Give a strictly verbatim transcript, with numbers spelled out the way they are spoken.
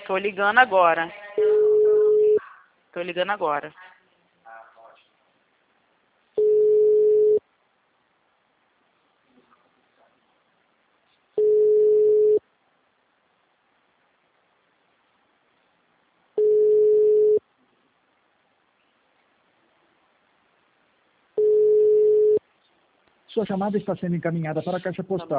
Tô ligando agora. Tô ligando agora. Sua chamada está sendo encaminhada para a caixa postal.